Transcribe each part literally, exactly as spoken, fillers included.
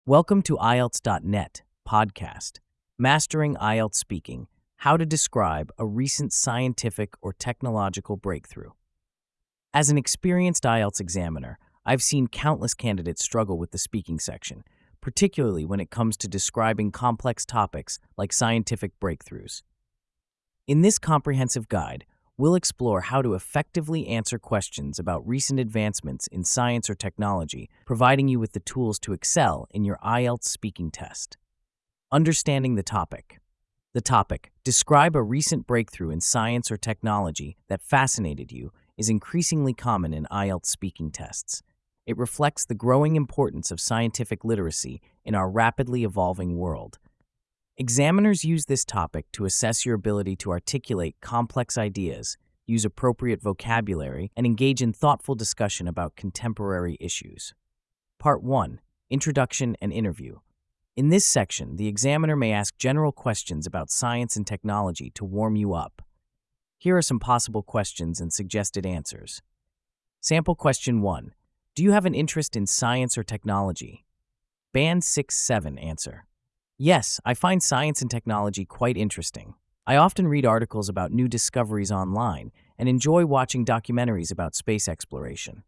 Welcome to I E L T S dot net podcast, Mastering I E L T S Speaking, How to Describe a Recent Scientific or Technological Breakthrough. As an experienced I E L T S examiner, I've seen countless candidates struggle with the speaking section, particularly when it comes to describing complex topics like scientific breakthroughs. In this comprehensive guide, we'll explore how to effectively answer questions about recent advancements in science or technology, providing you with the tools to excel in your I E L T S speaking test. Understanding the topic. The topic, describe a recent breakthrough in science or technology that fascinated you, is increasingly common in I E L T S speaking tests. It reflects the growing importance of scientific literacy in our rapidly evolving world. Examiners use this topic to assess your ability to articulate complex ideas, use appropriate vocabulary, and engage in thoughtful discussion about contemporary issues. Part one. Introduction and Interview. In this section, the examiner may ask general questions about science and technology to warm you up. Here are some possible questions and suggested answers. Sample question one. Do you have an interest in science or technology? Band six seven answer. Yes, I find science and technology quite interesting. I often read articles about new discoveries online and enjoy watching documentaries about space exploration.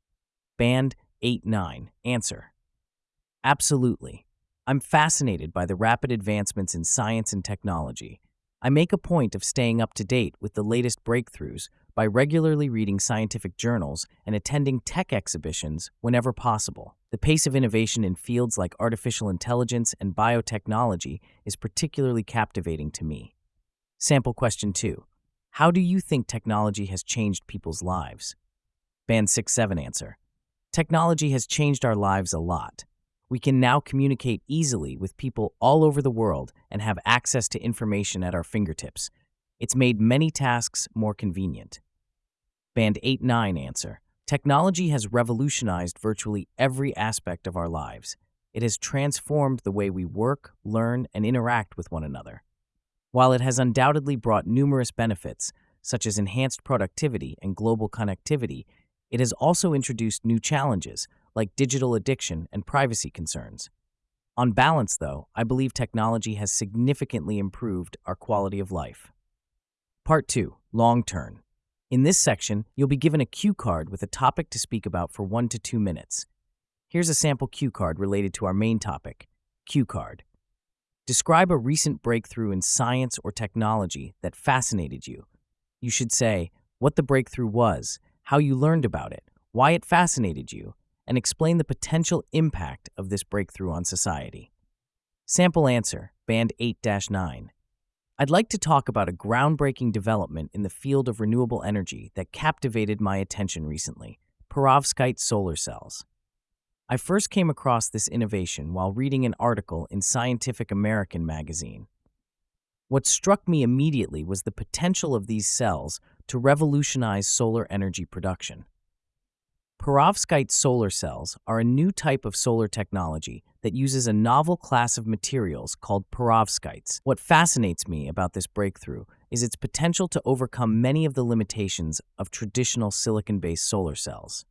Band eight nine answer. Absolutely. I'm fascinated by the rapid advancements in science and technology. I make a point of staying up to date with the latest breakthroughs by regularly reading scientific journals and attending tech exhibitions whenever possible. The pace of innovation in fields like artificial intelligence and biotechnology is particularly captivating to me. Sample question two. How do you think technology has changed people's lives? Band six seven answer. Technology has changed our lives a lot. We can now communicate easily with people all over the world and have access to information at our fingertips. It's made many tasks more convenient. Band eight nine answer. Technology has revolutionized virtually every aspect of our lives. It has transformed the way we work, learn, and interact with one another. While it has undoubtedly brought numerous benefits, such as enhanced productivity and global connectivity, it has also introduced new challenges, like digital addiction and privacy concerns. On balance, though, I believe technology has significantly improved our quality of life. Part two. Long Turn. In this section, you'll be given a cue card with a topic to speak about for one to two minutes. Here's a sample cue card related to our main topic. Cue card. Describe a recent breakthrough in science or technology that fascinated you. You should say what the breakthrough was, how you learned about it, why it fascinated you, and explain the potential impact of this breakthrough on society. Sample answer, Band eight nine. I'd like to talk about a groundbreaking development in the field of renewable energy that captivated my attention recently, perovskite solar cells. I first came across this innovation while reading an article in Scientific American magazine. What struck me immediately was the potential of these cells to revolutionize solar energy production. Perovskite solar cells are a new type of solar technology that uses a novel class of materials called perovskites. What fascinates me about this breakthrough is its potential to overcome many of the limitations of traditional silicon-based solar cells.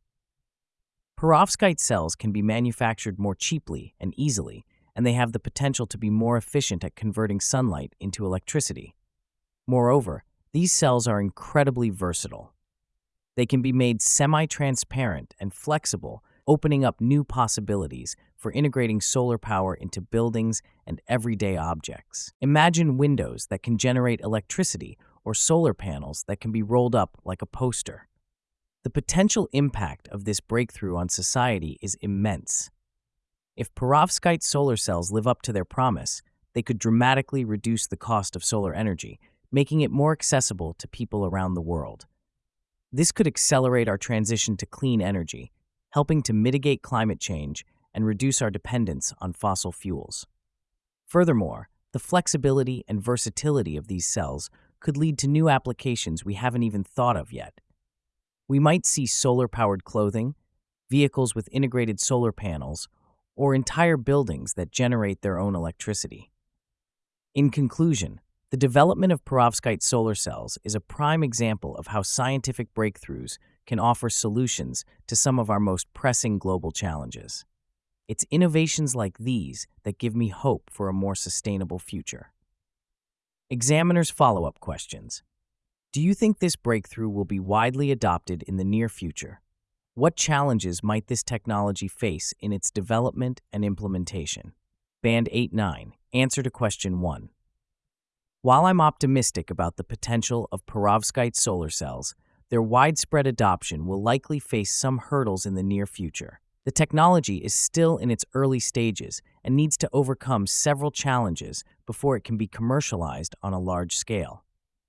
Perovskite cells can be manufactured more cheaply and easily, and they have the potential to be more efficient at converting sunlight into electricity. Moreover, these cells are incredibly versatile. They can be made semi-transparent and flexible, opening up new possibilities for integrating solar power into buildings and everyday objects. Imagine windows that can generate electricity or solar panels that can be rolled up like a poster. The potential impact of this breakthrough on society is immense. If perovskite solar cells live up to their promise, they could dramatically reduce the cost of solar energy, making it more accessible to people around the world. This could accelerate our transition to clean energy, helping to mitigate climate change and reduce our dependence on fossil fuels. Furthermore, the flexibility and versatility of these cells could lead to new applications we haven't even thought of yet. We might see solar-powered clothing, vehicles with integrated solar panels, or entire buildings that generate their own electricity. In conclusion, the development of perovskite solar cells is a prime example of how scientific breakthroughs can offer solutions to some of our most pressing global challenges. It's innovations like these that give me hope for a more sustainable future. Examiner's follow-up questions. Do you think this breakthrough will be widely adopted in the near future? What challenges might this technology face in its development and implementation? Band eight nine. Answer to question one. While I'm optimistic about the potential of perovskite solar cells, their widespread adoption will likely face some hurdles in the near future. The technology is still in its early stages and needs to overcome several challenges before it can be commercialized on a large scale.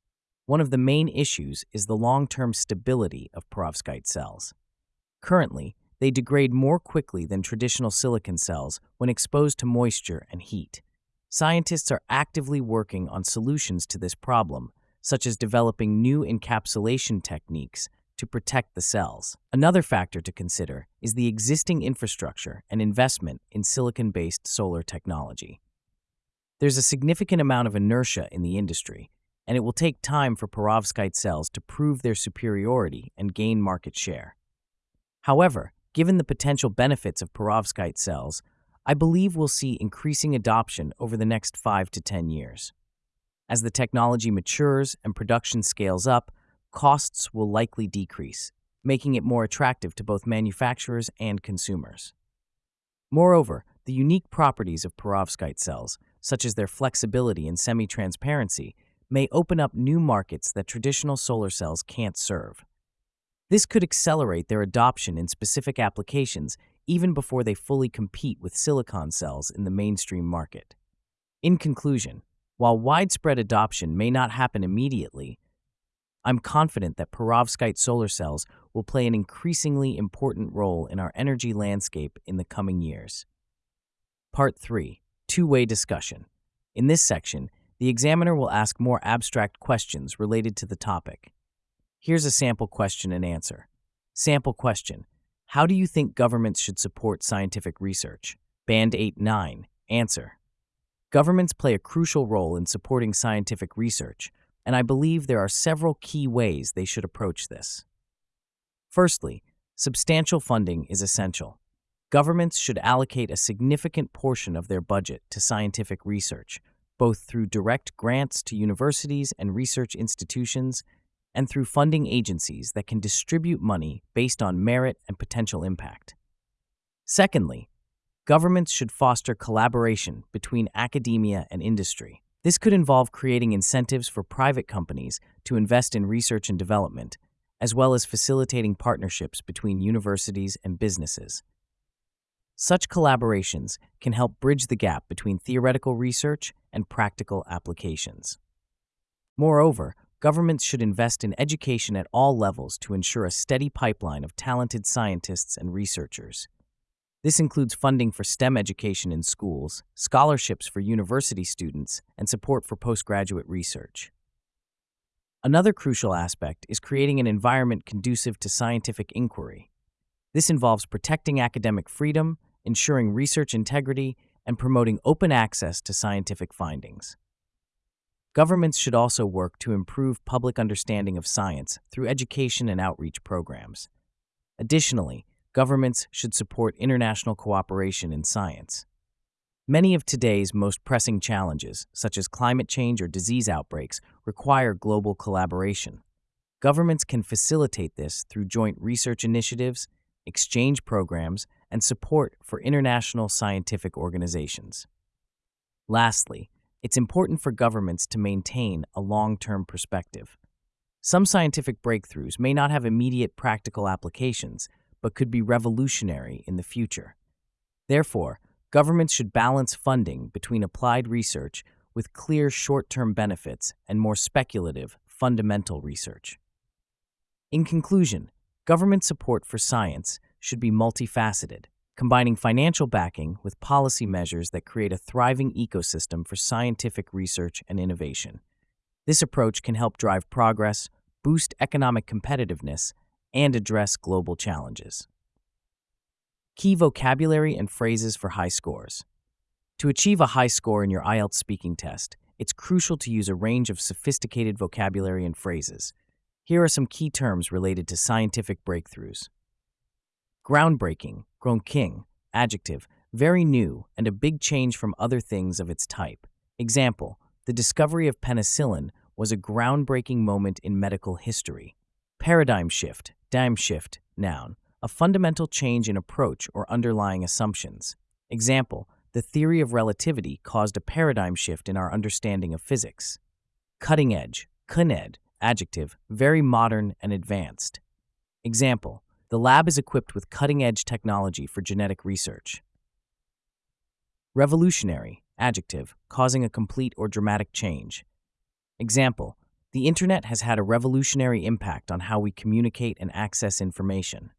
One of the main issues is the long-term stability of perovskite cells. Currently, they degrade more quickly than traditional silicon cells when exposed to moisture and heat. Scientists are actively working on solutions to this problem, such as developing new encapsulation techniques to protect the cells. Another factor to consider is the existing infrastructure and investment in silicon-based solar technology. There's a significant amount of inertia in the industry, and it will take time for perovskite cells to prove their superiority and gain market share. However, given the potential benefits of perovskite cells, I believe we'll see increasing adoption over the next five to ten years. As the technology matures and production scales up, costs will likely decrease, making it more attractive to both manufacturers and consumers. Moreover, the unique properties of perovskite cells, such as their flexibility and semi-transparency, may open up new markets that traditional solar cells can't serve. This could accelerate their adoption in specific applications even before they fully compete with silicon cells in the mainstream market. In conclusion, while widespread adoption may not happen immediately, I'm confident that perovskite solar cells will play an increasingly important role in our energy landscape in the coming years. Part three. Two-way discussion. In this section, the examiner will ask more abstract questions related to the topic. Here's a sample question and answer. Sample question. How do you think governments should support scientific research? Band eight nine. Answer. Governments play a crucial role in supporting scientific research, and I believe there are several key ways they should approach this. Firstly, substantial funding is essential. Governments should allocate a significant portion of their budget to scientific research, both through direct grants to universities and research institutions, and through funding agencies that can distribute money based on merit and potential impact. Secondly, governments should foster collaboration between academia and industry. This could involve creating incentives for private companies to invest in research and development, as well as facilitating partnerships between universities and businesses. Such collaborations can help bridge the gap between theoretical research and practical applications. Moreover, governments should invest in education at all levels to ensure a steady pipeline of talented scientists and researchers. This includes funding for STEM education in schools, scholarships for university students, and support for postgraduate research. Another crucial aspect is creating an environment conducive to scientific inquiry. This involves protecting academic freedom, ensuring research integrity, and promoting open access to scientific findings. Governments should also work to improve public understanding of science through education and outreach programs. Additionally, governments should support international cooperation in science. Many of today's most pressing challenges, such as climate change or disease outbreaks, require global collaboration. Governments can facilitate this through joint research initiatives, exchange programs, and support for international scientific organizations. Lastly, it's important for governments to maintain a long-term perspective. Some scientific breakthroughs may not have immediate practical applications, but could be revolutionary in the future. Therefore, governments should balance funding between applied research with clear short-term benefits and more speculative, fundamental research. In conclusion, government support for science should be multifaceted, combining financial backing with policy measures that create a thriving ecosystem for scientific research and innovation. This approach can help drive progress, boost economic competitiveness, and address global challenges. Key vocabulary and phrases for high scores. To achieve a high score in your I E L T S speaking test, it's crucial to use a range of sophisticated vocabulary and phrases. Here are some key terms related to scientific breakthroughs. Groundbreaking, Groundking, adjective, very new and a big change from other things of its type. Example, the discovery of penicillin was a groundbreaking moment in medical history. Paradigm shift, dime shift, noun, a fundamental change in approach or underlying assumptions. Example, the theory of relativity caused a paradigm shift in our understanding of physics. Cutting edge, cuned, adjective, very modern and advanced. Example, the lab is equipped with cutting-edge technology for genetic research. Revolutionary, adjective, causing a complete or dramatic change. Example, the internet has had a revolutionary impact on how we communicate and access information.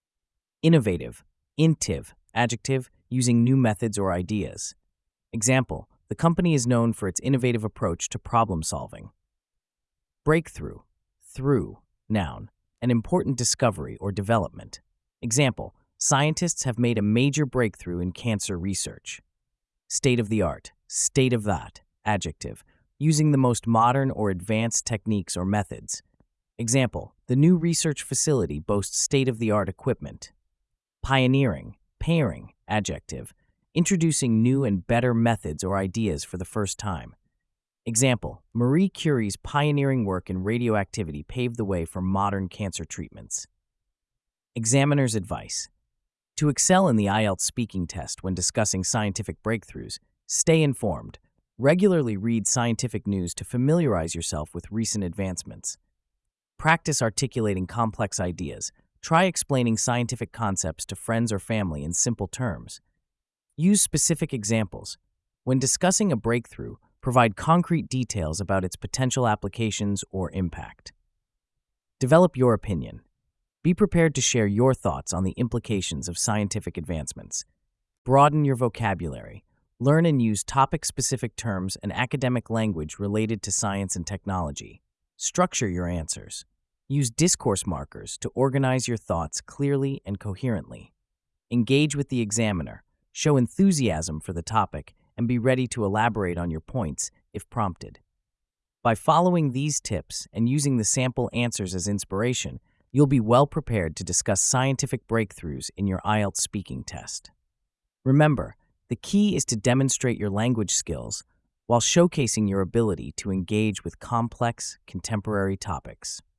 Innovative, intiv, adjective, using new methods or ideas. Example, the company is known for its innovative approach to problem solving. Breakthrough, through, noun, an important discovery or development. Example, scientists have made a major breakthrough in cancer research. State of the art, state of that, adjective, using the most modern or advanced techniques or methods. Example, the new research facility boasts state-of-the-art equipment. Pioneering, pairing, adjective, introducing new and better methods or ideas for the first time. Example, Marie Curie's pioneering work in radioactivity paved the way for modern cancer treatments. Examiner's advice. To excel in the I E L T S speaking test when discussing scientific breakthroughs, stay informed. Regularly read scientific news to familiarize yourself with recent advancements. Practice articulating complex ideas. Try explaining scientific concepts to friends or family in simple terms. Use specific examples. When discussing a breakthrough, provide concrete details about its potential applications or impact. Develop your opinion. Be prepared to share your thoughts on the implications of scientific advancements. Broaden your vocabulary. Learn and use topic-specific terms and academic language related to science and technology. Structure your answers. Use discourse markers to organize your thoughts clearly and coherently. Engage with the examiner. Show enthusiasm for the topic and be ready to elaborate on your points if prompted. By following these tips and using the sample answers as inspiration, you'll be well prepared to discuss scientific breakthroughs in your I E L T S speaking test. Remember, the key is to demonstrate your language skills while showcasing your ability to engage with complex, contemporary topics.